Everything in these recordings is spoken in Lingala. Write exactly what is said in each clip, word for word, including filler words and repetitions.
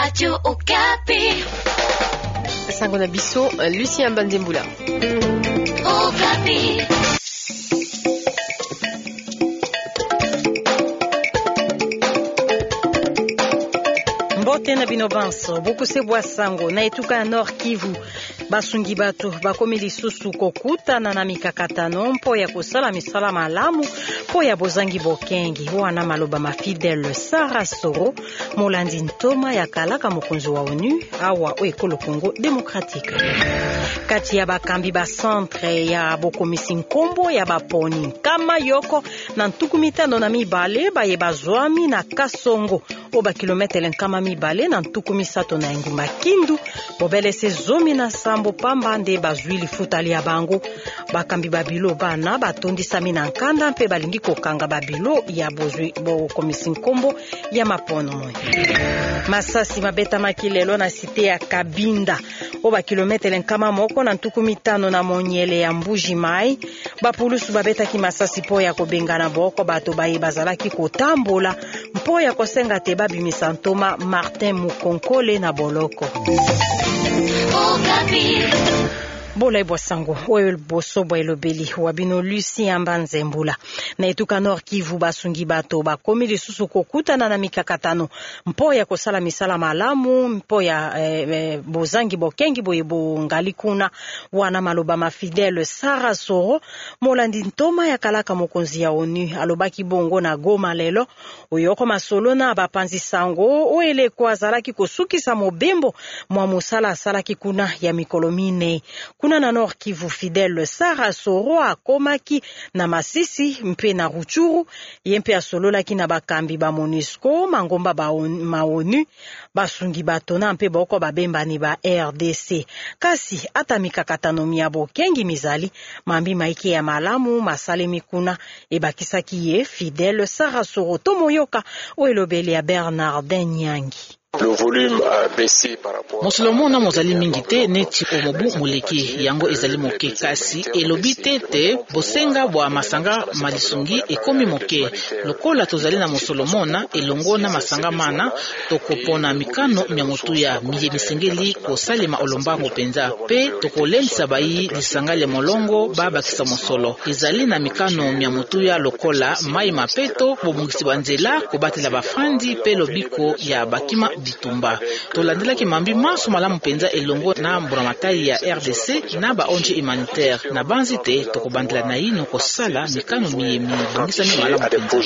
Radio Okapi. Sango na biso, Lucien Bandembula. Okapi. Mbote na bino banso, bokuse bwa sango na etuka ya Nord Kivu. Basungi bato bakomi lisusu kokutana na mikakatano mpo ya kosala misala malamu mpo ya bozangi bokengi wana maloba mafidele Sara Soro molandi ntoma ya kalaka mokonzi wa ONU awa o ekolo Congo Démocratique. Kati ya bakambi ba centre ya bokomisi nkombo ya baponi kama yoko na ntuku mitano na mibale baye bazwami na Kasongo o ba kilometre nkama mibale na ntuku misato na engumba Kindu bobele se zomi na sambo pamba nde bazwili futali ya bango bakambi babilo bana batondisami na nkanda mpe balingi kokanga babilo ya bozwi bokomisi nkombo ya mapono moy. Masasi mabeta makilelo na site ya Kabinda o ba kilometre nkama moko na ntuku mitano na monyele ya Mbuji Mai bapulusu babetaki masasi po ya kobengana boko bato baye bazalaki kotambola mpo ya kosenga te babimisa ntoma Martin Mukonkole na boloko. Okapi. Bola ibwa sango, oyo boso bwa elobeli, wabino Lucien Mbanzembula. Na etuka Nord Kivu basungi bato, bakomi lisusu kokutana na mikakatano, mpo ya kosala misala malamu, mpo ya eh, eh, bozangi bokengi boye bongali kuna, wana maloba mafidele Sara Soro, molandi ntoma ya kalaka mokonzi ya ONU, alobaki bongo na Goma lelo, oyoko masolo na bapanzi sango, oele kwa zalaki kosukisa mobembo, mwa musala asalaki kuna ya mikolomine. Kuna na Nord Kivu fidèle Sara Soro akomaki na Masisi mpe na Ruchuru yempe asololaki na bakambi ba MONUSCO mangomba ba ONU basungi batona mpe boko babembani ba R D C kasi ata mikakatano ya bokengi mizali mambi maike ya malamu masale mikuna ebakisaki ye fidèle Sara Soro tomoyoka oelobeli ya Bernardin Nyangi. Le volume a baissé par rapport. Mosolomo na mozali mingi te neti omobu moleki yango ezali moke kasi elobi te te bosenga bwa masanga malisungi ekomi moke lokola tozali na mosolomo na elongo na masanga mana tokopona mikano mya motu ya miye misengeli kosalema olombango penza pe tokolemisa bayi lisanga le molongo babakisa mosolo ezali na mikano mya motu ya lokola mai mapeto bobungisi banzela kobatela bafandi pe lobiko ya bakima bitumba tolandelaki mambi maso malamu penza elongo na mburamatari ya R D C na ba O N G humanitaire na banzi te tokobandela na ino kosala mikano miyemi bongisa mi malamu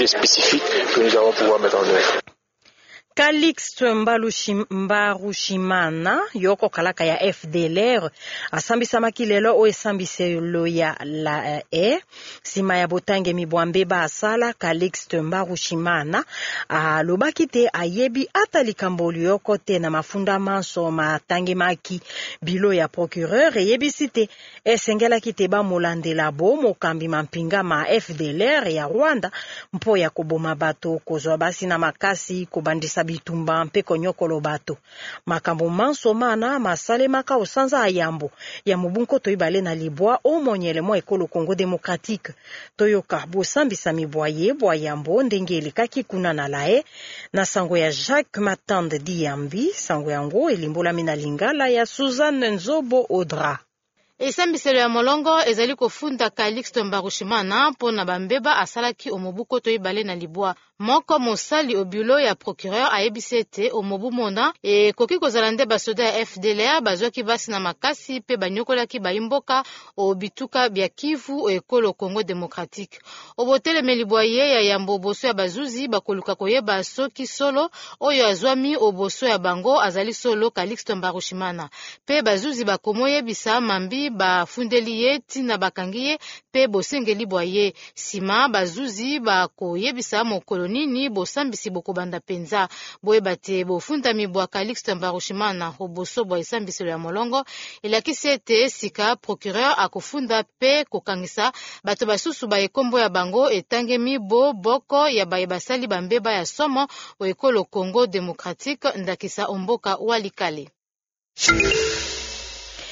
penza. Calixte Mbarushimana yoko kalaka ya F D L R asambisa makilelo o esambiselo ya la e sima ya botange mibwambe ba asala Calixte Mbarushimana alobaki te ayebi ata likamboli yoko te na mafunda manso matange maki bilo ya procureur yebisi te esengela kite ba molandela bo mokambi mampinga ma F D L R ya Rwanda mpo ya koboma bato kozwa basi na makasi kobandisa bitumba mpe konyokolo bato makambo manso mana masale maka osanza ayambo ya mubunko toibale na libwa o monyele mo ekolo Congo Démocratique toyoka bosambisa mibwaye bwa yambo ndenge elikaki kuna na lae na sango ya Jacques Matande Diambi sango yango elimbola mina lingala ya Suzanne Nzobo Odra. Esambiselo ya molongo ezali kofunda Calixte Mbarushimana mpona bambeba asalaki omobuko toibale na libwa moko mosali obulo ya procureur ayebisi ete omobu mona e koki kozala nde basoda ya F D L R bazwaki basi na makasi pe banyokolaki baimboka obituka bya Kivu ekolo Congo Démocratique obotelemeli bwaye ya yambo boso ya bazuzi bakoluka koyeba soki solo oyo azwami oboso ya bango azali solo Calixte Mbarushimana pe bazuzi bakomoyebisa mambi bafundeli ye tina bakangiye pe bosengeli bwaye sima bazuzi bakoyebisa mokolo nini bosambisi bokobanda penza boyeba te bofunda mibwa Calixte Mbarushimana oboso bwa esambiselo ya molongo elakisi ete sika procureur akofunda pe kokangisa bato basusu ba ekombo ya bango etangemi bo boko ya baye basali bambeba ya somo o ekolo Congo Démocratique ndakisa omboka walikale.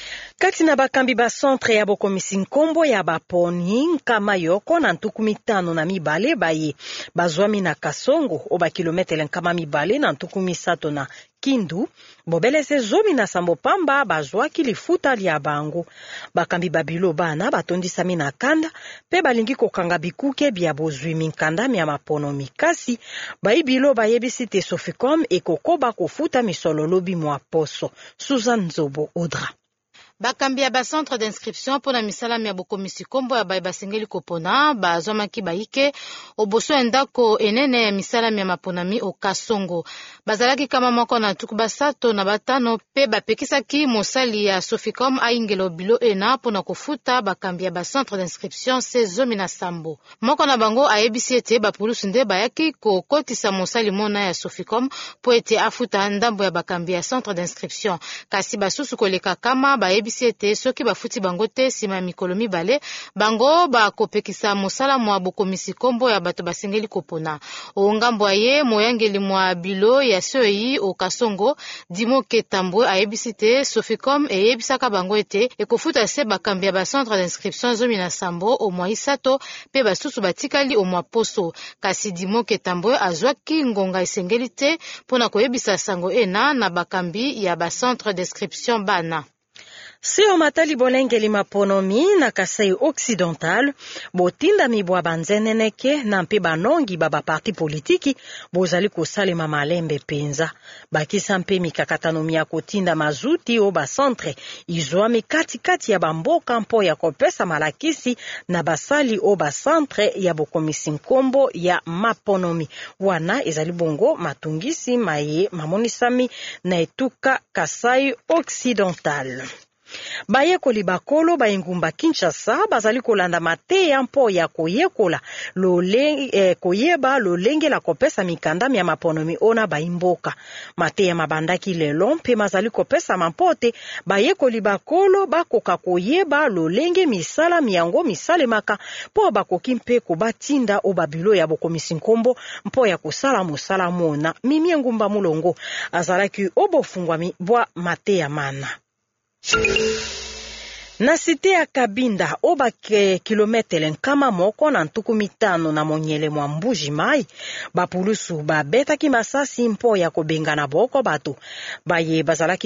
Kati na bakambi ba centre ya bokomisi nkombo ya baponi nkama yoko na ntuku mitano na mibale baye bazwami na Kasongo oba kilometele nkama mibale na ntuku misato na Kindu bobelese zomi na sambo pamba bazwaki lifuta lya bango. Bakambi babilo bana batondisami na kanda pe balingi kokanga bikuke bya bozwi minkanda mya mapono mikasi baibilo bayebisi te Soficom ekokoba kofuta misolo lobi mwa poso. Suzanne Zobo Odra. Bakambi ya ba centre d'inscription pona misala ya bokomisi kombo ya baye basengeli kopona bazwamaki baike oboso endako enene ya misala ya maponami o Kasongo. Bazalaki kama moko na tuku basato na batano pe bapekisaki mosali ya Soficom aingelo bilo ena pona kofuta bakambi ya ba centre d'inscription sezomi na sambo. Moko na bango ayebisi ete bapulusu nde bayaki kokotisa mosali mona ya Soficom po ete afuta ndambo ya bakambi ya centre d'inscription. Kasi basusu koleka kama bayebisi ete soki bafuti bango te sima mikolo mibale bango bakopekisa mosala mwa bokomisi kombo ya bato basengeli kopona. Ongambo aye moyangeli mwa bilo ya soyi o Kasongo Dimo Ketambwe ayebisi te Soficom eyebisaka bango ete ekofuta se bakambi ya ba centre d'inscription zomi na sambo o mwa isato pe basusu batikali o mwa poso. Kasi Dimo Ketambwe azwaki ngonga esengeli te pona koyebisa sango ena na bakambi ya ba centre d'inscription bana. Sio matali bolengeli maponomi na Kasai Occidental, botinda mibwa banzeneneke na mpe banongi baba parti politiki, bozali kosalema malembe penza. Bakisa mpe mikakatanomi ya kotinda mazuti o ba centre, izwami kati kati ya bamboka mpo ya kopesa malakisi na basali o ba centre ya bokomisi nkombo ya maponomi. Wana ezali bongo matungisi maye mamonisami na etuka Kasai Occidental. Bayekoli bakolo baingumba Kinshasa bazali kolanda mateya mpo ya koyekola lolenge eh, koyeba lolenge la kopesa mikanda mya maponomi ona baimboka. Mateya mabandaki lelo mpe mazali kopesa mampote bayekoli bakolo bakoka koyeba lolenge misala miyango misale maka po bakoki mpe kobatinda o babilo ya bokomisi nkombo mpo ya kosala mosala mona. Mimi ngumba mulongo azalaki obofungwa bwa mateya mana. Na site ya Kabinda oba ke kilometele nkama moko na ntuku mitano na monyele mwa Mbuji Mai bapulusu babetaki masasi mpo ya kobengana boko bato baye bazalaki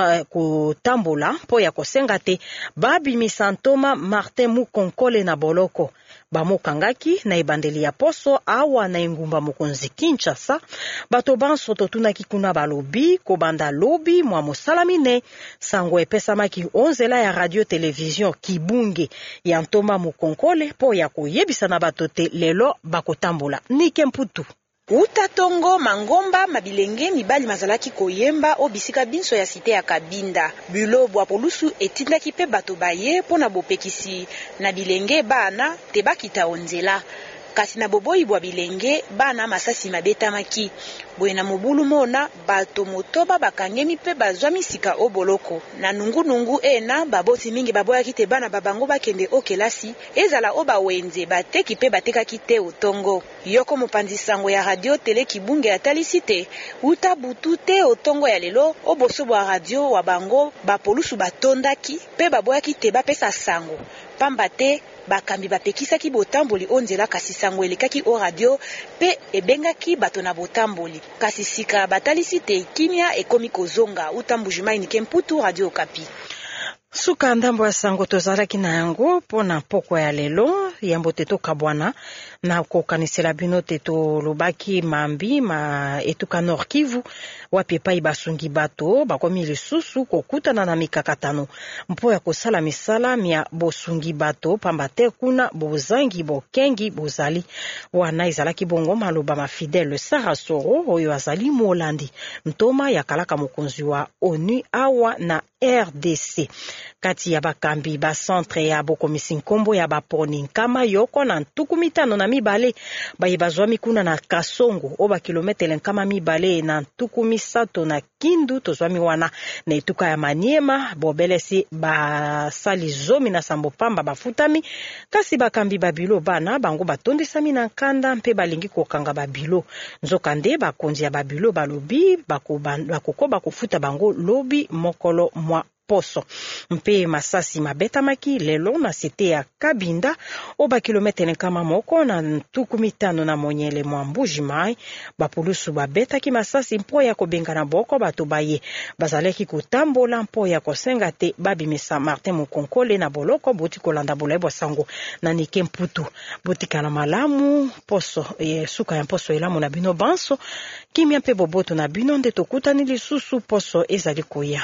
kotambola mpo ya kosenga te babimisa ntoma Martin Mukonkole na boloko. Bamokangaki na ebandeli ya poso awa na engumba mokonzi Kinshasa bato banso totunaki kuna balobi kobanda lobi mwa mosalamine sango epesamaki onzela ya radio television Kibunge ya ntoma Mukonkole po ya koyebisa na bato te lelo bakotambola. Nike Mputu. Uta tongo mangomba mabilenge mibali mazalaki koyemba o bisika binso ya site ya Kabinda. Bulo bwa polusu etindaki pe bato baye pona bopekisi na bilenge bana te bakita onzela. Kasi na boboyi bwa bilenge bana masasi mabetamaki. Boye na mobulu mona bato motoba bakangemi pe bazwami sika o boloko. Na nungu nungu ena baboti mingi baboyaki te bana babango bakende o kelasi ezala o bawenze bateki pe batekaki te otongo. Yoko mopanzi sango ya radio tele Kibunge atalisi te uta butu te otongo ya lelo o boso bwa radio wa bango bapolusu batondaki pe baboyaki te bapesa sango. Pamba te bakambi bapekisaki botamboli onzela kasi sango elekaki o radio pe ebengaki bato na botamboli. Kasi sika batalisi te kimia ekomi kozonga. Uta Mbuji Mai Nike Mputu, Radio Okapi. Suka ndambo ya sango tozalaki na yango pona poko ya lelo yambo teto kabwana na kokanisela bino teto lobaki mambi ma etuka Nord Kivu wapi pai basungi bato bakomi lisusu kokutana na mikakatano mpo ya kosala misala mya bosungi bato pamba te kuna bozangi bokengi bozali wana izalaki bongo maloba ma Fidèle Sarasoro oyo azali Molandi ntoma ya kalaka mokonzi wa ONU awa na R D C. Kati ya bakambi ba centre ya bokomisi nkombo ya baponi nkama yoko na ntuku mitano na mibale baye bazwami kuna na Kasongo oba kilometele nkama mibale na ntuku misato na Kindu tozwami wana na etuka ya Maniema bobelesi basali zomi na sambo pamba bafutami kasi bakambi babilo bana bango batondisami na nkanda mpe balingi kokanga babilo nzokande bakonzi ya babilo balobi bako bako bakufuta bango lobi mokolo mwa poso. Mpe masasi mabetamaki lelo na site ya Kabinda oba kilometele nkama moko na ntuku mitano na monyele mwa Mbuji-Mayi. Bapulusu babetaki masasi mpo ya kobenga na boko bato baye bazalaki kotambola mpo ya kosenga te babimisa Martin Mukonkole na boloko boti kolanda bolayi bwa sango na nike mputu. Botika na malamu poso e, suka ya poso elamu na bino banso kimia mpe boboto na bino nde tokutani lisusu poso ezali koya.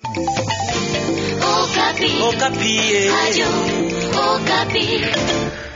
Okapi. Okapi. Radio Okapi.